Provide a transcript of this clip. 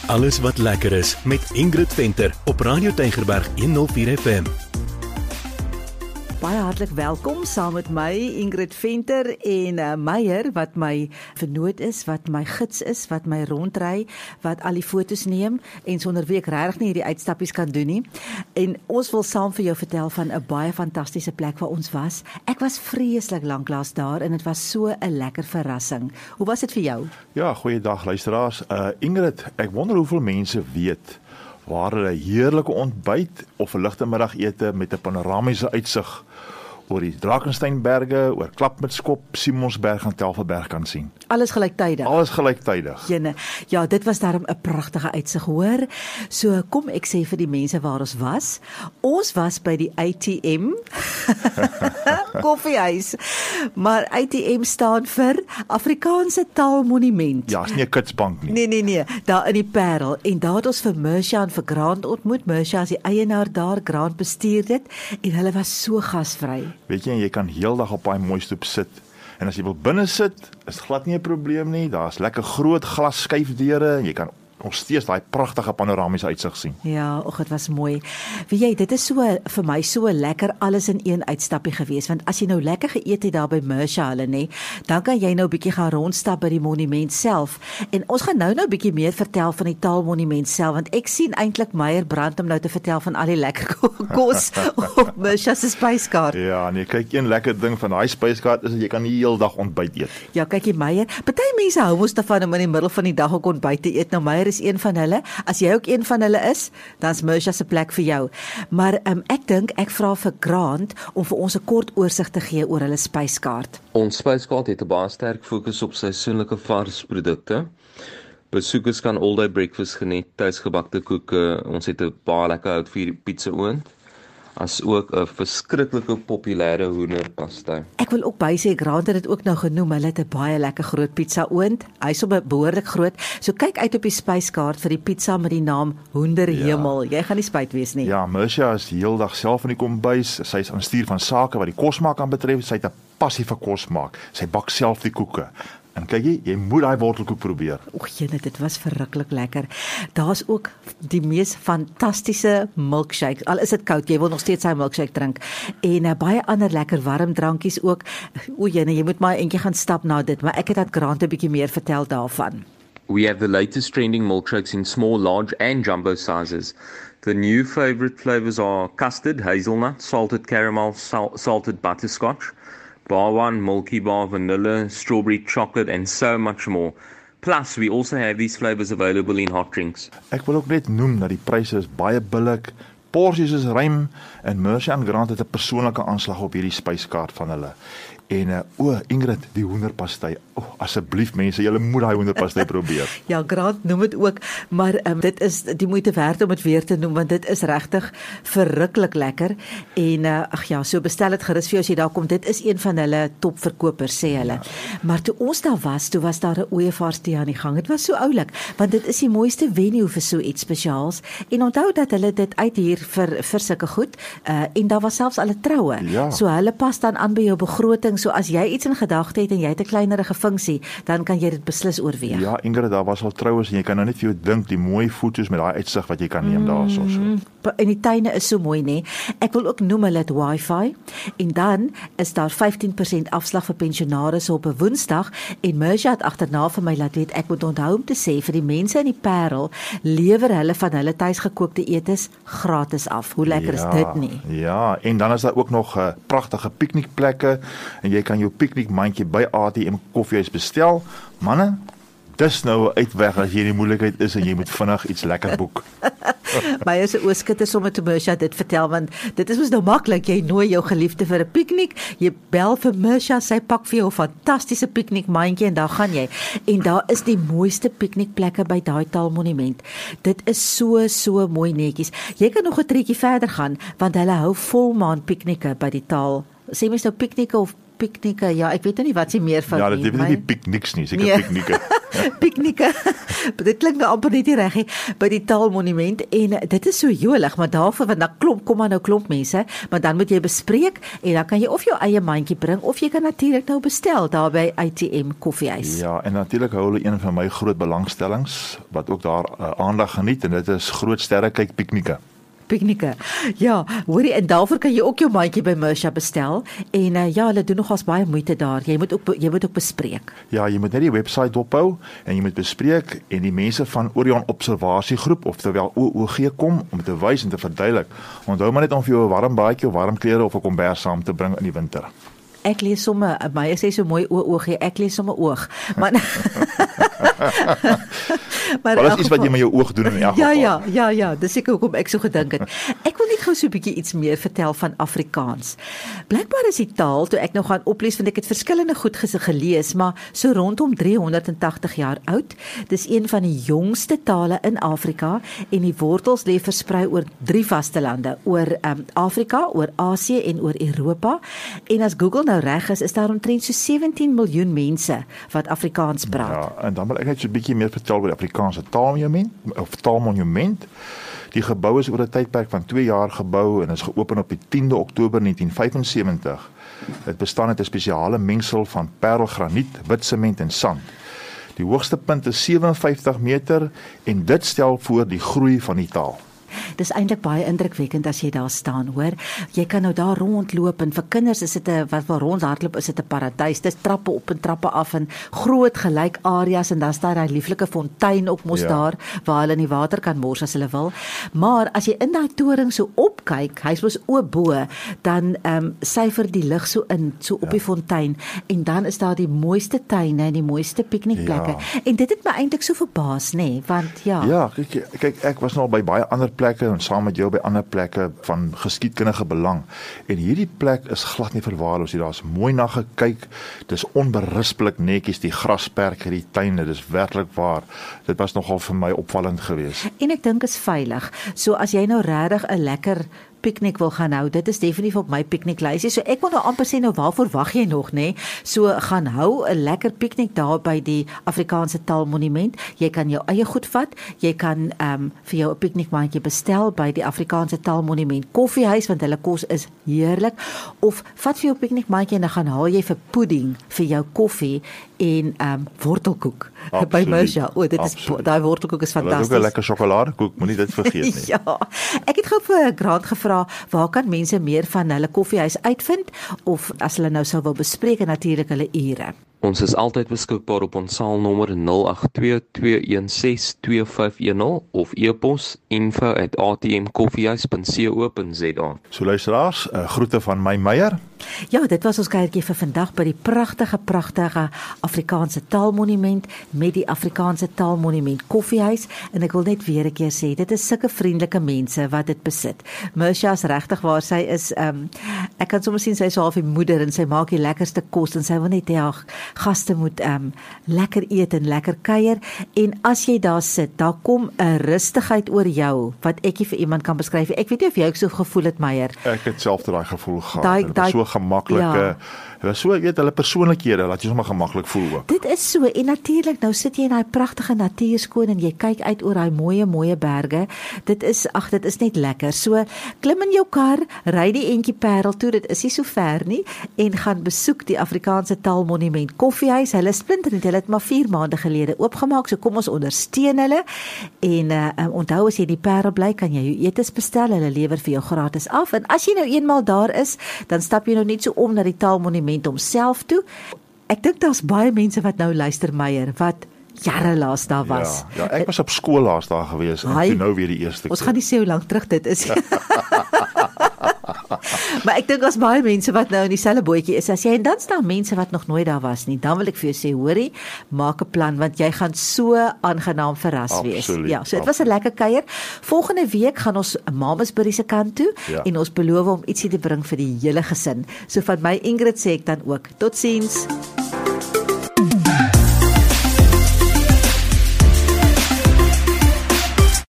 Alles wat lekker is met Ingrid Venter op Radio Tygerberg 104 FM. Baie hartlik welkom saam met my Ingrid Venter en Meyer wat my vernoot is, wat my gids is, wat my rondry, wat al die fotos neem en sonder wie ek regtig nie hierdie uitstappies kan doen nie. En ons wil saam vir jou vertel van 'n baie fantastiese plek waar ons was. Ek was vreeslik lanklaas daar en dit was so 'n lekker verrassing. Hoe was dit vir jou? Ja, goeiedag luisteraars. Ingrid, ek wonder hoeveel mense weet waar hulle 'n heerlike ontbyt of 'n ligte middagete met 'n panoramiese uitsig oor die Drakensberge, oor Klapmutskop, Simonsberg en Tafelberg kan sien. Alles gelyktydig. Alles gelyktydig. Jene, ja, dit was daarom 'n pragtige uitsig, hoor. So kom ek sê vir die mense waar ons was. Ons was by die ATM koffiehuis. Maar ATM staan vir Afrikaanse Taalmonument. Ja, is nie 'n kitsbank nie. Nee, daar in die Parel. En daar het ons vir Mersha en vir Grant ontmoet. Mersha is die eienaar daar, Grant bestuur dit en hulle was so gasvry. Weet jy kan heeldag op daai mooi stoep sit. En as jy wil binne sit, is glad nie 'n probleem nie. Daar's lekker groot glas skuifdeure en jy kan nog steeds daai pragtige panoramiese uitsig sien. Ja, dit was mooi. Weet jy, dit is so vir my so lekker alles in een uitstappie gewees, want as jy nou lekker geëet het daar by Mersha hulle nê, dan kan jy nou bietjie gaan rondstap by die monument self. En ons gaan nou bietjie meer vertel van die Taalmonument self, want ek sien eintlik Meyer brand om nou te vertel van al die lekker kos op Mersha se spyskaart. Ja, nee, kyk, een lekker ding van daai spyskaart is dat jy kan die hele dag ontbyt eet. Ja, kyk jy Meyer, party mense hou mos daarvan om in die middel van die dag ook ontbyt te eet. Nou Meyer is een van hulle. As jy ook een van hulle is, dan is Mersha se plek vir jou. Maar ek dink ek vra vir Grant om vir ons 'n kort oorsig te gee oor hulle spyskaart. Ons spyskaart het 'n baie sterk fokus op seisoenlike varsprodukte. Besoekers kan all-day breakfast geniet, tuisgebakte koeke. Ons het 'n baie lekker hout vir pizza oond, as ook 'n verskriklike populêre hoenderpastei. Ek wil ook bysê Grant het dit ook nou genoem, hulle het 'n baie lekker groot pizza oond. Hy's op 'n behoorlik groot. So kyk uit op die spyskaart vir die pizza met die naam Hoenderhemel. Ja. Jy gaan nie spyt wees nie. Ja, Mersha is die hele dag self in die kombuis. Sy is aan stuur van sake wat die kosmaak aanbetref. Sy het 'n passie vir kos maak. Sy bak self die koeke. En kyk jy moet daai wortelkoek probeer. Jene, dit was verruklik lekker. Daar's ook die mees fantastiese milkshake. Al is dit koud, jy wil nog steeds sy milkshake drink. En baie ander lekker warm drankies ook. Jene, jy moet maar eentjie gaan stap na dit, maar ek het dat Grant 'n bietjie meer vertel daarvan. We have the latest trending milkshakes in small, large and jumbo sizes. The new favorite flavors are custard, hazelnut, salted caramel, salted butterscotch, bar one, milky bar, vanilla, strawberry chocolate and so much more. Plus, we also have these flavors available in hot drinks. Ek wil ook net noem dat die pryse is baie billik, porsies is ruim en Mersha en Grant het 'n persoonlike aanslag op hierdie spyskaart van hulle. En Ingrid, die hoenderpastei. Asseblief mense, julle moet daai hoenderpastei probeer. Ja, Grant noem dit ook, maar dit is die moeite werd om dit weer te noem, want dit is regtig verruklik lekker. En so bestel dit gerus vir jou as jy daar kom. Dit is een van hulle topverkopers, sê hulle. Ja. Maar toe ons daar was, daar 'n ooievaarstee aan die gang. Dit was so oulik, want dit is die mooiste venue vir so iets spesiaals. En onthou dat hulle dit uithuur vir sulke goed. En daar was selfs al 'n troue. Ja. So hulle pas dan aan by jou begroting. So as jy iets in gedagte het en jy het 'n kleinerige funksie, dan kan jy dit beslis oorweeg. Ja, Ingrid, daar was al troues en jy kan nou net vir jou dink die mooi foto's met daai uitsig wat jy kan neem daarso. En die tuine is so mooi, nê. Ek wil ook noem hulle het Wi-Fi en dan is daar 15% afslag vir pensionaars op 'n Woensdag en Mersha het agterna vir my laat weet ek moet onthou om te sê vir die mense in die Parel lewer hulle van hulle tuisgekookte etes gratis af. Hoe lekker is dit nie? Ja, en dan is daar ook nog pragtige piknikplekke en jy kan jou piknikmandjie by ATM koffiehuis bestel. Manne, dis nou 'n uitweg as jy in die moeilikheid is en jy moet vinnig iets lekker boek. My is 'n oorskitter sommer te Mersha dit vertel, want dit is mos nou maklik, jy nooi jou geliefde vir 'n piknik, jy bel vir Mersha, sy pak vir jou 'n fantastiese piknikmandjie en daar gaan jy. En daar is die mooiste piknikplekke by daai Taalmonument. Dit is so mooi netjies. Jy kan nog 'n treetjie verder gaan, want hulle hou volmaan piknike by die Taal. Sê mens nou piknike of piknieke. Ja, ek weet nou nie wat jy meer van Ja, dit is nie pikniks nie, seker Nee. piknieke. Piknieke. Dit klink nou amper net nie reg nie by die Taalmonument en dit is so jolig, maar daarvoor want dan kom maar nou klomp mense, maar dan moet jy bespreek en dan kan jy of jou eie mandjie bring of jy kan natuurlik nou bestel daar by ATM Koffiehuis. Ja, en natuurlik hou hulle een van my groot belangstellings wat ook daar aandag geniet en dit is groot sterrekyk piknieke. Piknieke. Ja, hoorie, en daarvoor kan jy ook jou mandjie by Mersha bestel en ja, hulle doen nogals baie moeite daar. Jy moet ook bespreek. Ja, jy moet net die webwerf dophou en jy moet bespreek en die mense van Orion Observasiegroep oftewel OOG kom om te wys en te verduidelik. Onthou maar net om vir jou 'n warm baadjie of warm klere of 'n kombers saam te bring in die winter. Ek lees sommer, my sê so mooi OOG, ek lees sommer oog. Maar Maar dit is iets wat jy met jou oog doen in elk geval. Ja, dis seker hoekom ek so gedink het. Ek wil net gou so 'n bietjie iets meer vertel van Afrikaans. Blykbaar is die taal, toe ek nou gaan oplees, want ek het verskillende goed gelees, maar so rondom 380 jaar oud. Dis een van die jongste tale in Afrika en die wortels lê versprei oor 3 vastelande, oor Afrika, oor Asië en oor Europa. En as Google nou reg is daar omtrent so 17 miljoen mense wat Afrikaans praat. Ja, en dan wil ek net so 'n bietjie meer vertel oor die Afrikaanse Taalmonument. Die gebou is oor 'n tydperk van 2 jaar gebou en is geopen op die 10de Oktober 1975. Dit bestaan uit 'n spesiale mengsel van parelgraniet, wit sement en sand. Die hoogste punt is 57 meter en dit stel voor die groei van die taal. Dis eintlik baie indrukwekkend as jy daar staan, hoor. Jy kan nou daar rondloop en vir kinders is dit 'n wat wil rondhardloop, is dit 'n paradys. Dis trappe op en trappe af en groot gelyk areas en dan staan daai lieflike fontein ook mos daar waar hulle in die water kan mors as hulle wil. Maar as jy in daai toring so opkyk, hy's mos oop bo, dan syfer die lig so in, so op die fontein en dan is daar die mooiste tuine en die mooiste piknikplekke. En dit het my eintlik so verbaas, nê, want Ja, kyk ek was nou by baie ander plekke en saam met jou by ander plekke van geskiedkundige belang. En hierdie plek is glad nie verwaarloos nie. Daar's mooi na gekyk. Dis onberispelik netjies die grasperk hierdie tuine. Dis werklik waar. Dit was nogal vir my opvallend geweest. En ek dink is veilig. So as jy nou regtig 'n lekker piknik wil gaan hou, dit is definitief op my pikniklysie. So ek wil nou amper sê, nou waarvoor wag jy nog, nê? So gaan hou 'n lekker piknik daar by die Afrikaanse Taalmonument. Jy kan jou eie goed vat. Jy kan vir jou 'n piknikmandjie bestel by die Afrikaanse Taalmonument Koffiehuis want hulle kos is heerlik. Of vat vir jou piknikmandjie en dan gaan haal jy vir pudding vir jou koffie en wortelkoek by Mersha. Dit is daai wortelkoek is fantasties. Hulle het ook 'n lekker sjokoladekoek, moenie dit vergeet nie. Ja. Ek het gou vir Grant gevra, waar kan mense meer van hulle koffiehuis uitvind of as hulle nou sou wil bespreek en natuurlik hulle ure. Ons is altyd beskikbaar op ons saalnommer 0822162510 of e-pos info@atmkoffiehuis.co.za. So luisteraars, groete van my Meyer. Ja, dit was ons kuiertjie vir vandag by die pragtige Afrikaanse Taalmonument met die Afrikaanse Taalmonument Koffiehuis en ek wil net weer 'n keer sê, dit is sulke vriendelike mense wat dit besit. Mersha is regtig waar sy is, ek kan sommer sien sy is half die moeder en sy maak die lekkerste kos en sy wil net hê haar gaste moet lekker eet en lekker kuier en as jy daar sit, daar kom 'n rustigheid oor jou wat ek nie vir iemand kan beskryf. Ek weet nie of jy ook so gevoel het, Meyer. Ek het self daai gevoel gehad. Dit was so gemaklike, so ek weet hulle persoonlikhede laat jy sommer gemaklik voel ook. Dit is so en natuurlik nou sit jy in daai pragtige natuurskoon en jy kyk uit oor daai mooi berge. Dit is net lekker. So klim in jou kar, ry die entjie Parel toe, dit is nie so ver nie en gaan besoek die Afrikaanse Taalmonument Koffiehuis. Hulle splinternuut, hulle het maar 4 maande gelede oopgemaak. So kom ons ondersteun hulle en onthou as jy die Parel bly, kan jy jou etes bestel. Hulle lewer vir jou gratis af en as jy nou eenmaal daar is, dan stap jy nou net so om na die Taalmonument homself toe. Ek dink daar's baie mense wat nou luister, Meyer, wat jare laas daar was. Ja, ek was op skool laas daar gewees en toe nou weer die eerste keer. Ons gaan nie sê hoe lank terug dit is. Maar ek dink as baie mense wat nou in dieselfde bootjie is as jy en dan staan mense wat nog nooit daar was nie. Dan wil ek vir jou sê, hoorie, maak 'n plan want jy gaan so aangenaam verras wees. Ja, so dit was 'n lekker kuier. Volgende week gaan ons Mamasbury se kant toe en ons beloof om ietsie te bring vir die hele gesin. So van my Ingrid sê ek dan ook, totsiens.